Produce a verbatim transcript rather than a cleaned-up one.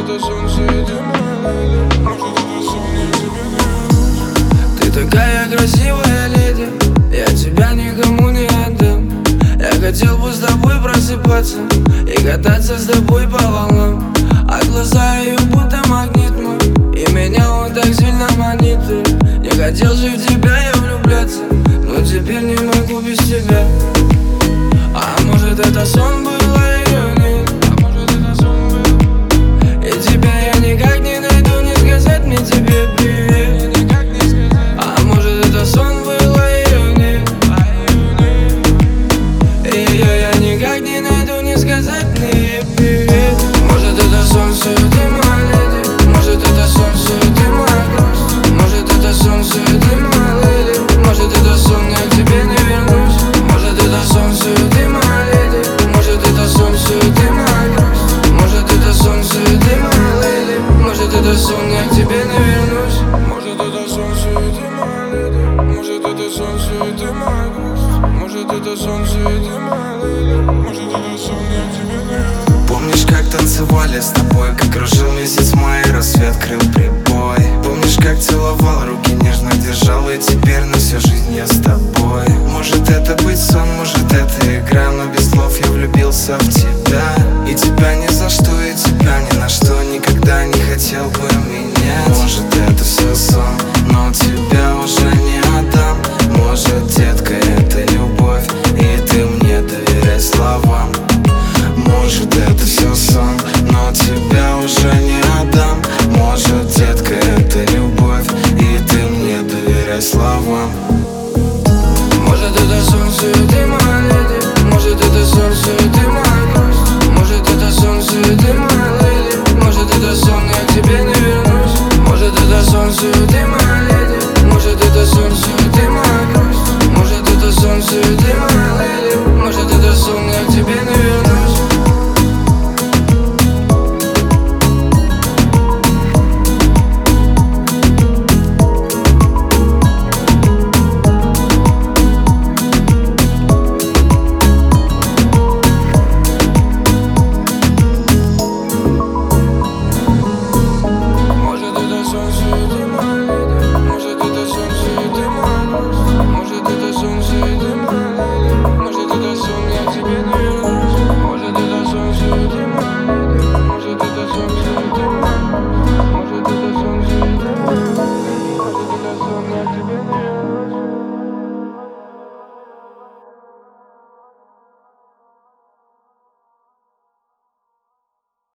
это солнце, и ты моя леди. Может это сон, я к тебе не вернусь. Ты такая красивая леди, я тебя никому не отдам. Я хотел бы с тобой просыпаться и кататься с тобой по волнам. А глаза ее будто магнит мой, и меня он так сильно манит. Не хотел же в тебя я влюбляться, но теперь не могу без тебя. А может это сон был, а ее нет. А может это сон был, и тебя я никак не найду, не сказать мне тебе привет. и никак не сказать. А может это сон был, а ее нет. А ее нет. И ее я никак не найду, не сказать мне привет. Может это солнце, ты моя леди. Может это солнце, ты моя грусть. Может это солнце, ты моя леди. Может это сон, я к тебе не вернусь. Может это солнце, ты моя леди. Может это солнце, ты моя грусть. Может это солнце, ты моя леди. Может это сон, я к тебе не вернусь. Может это солнце, и ты моя леди. Может это солнце, и ты моя грусть. Может это солнце, и ты моя леди. Может это сон, я к тебе не вернусь. Помнишь, как танцевали с тобой, как кружил месяц май, рассвет крыл прибой. Помнишь, как целовал, руки нежно держал, и теперь на всю жизнь я с тобой. Может это быть сон, может это игра, но без слов я влюбился в тебя.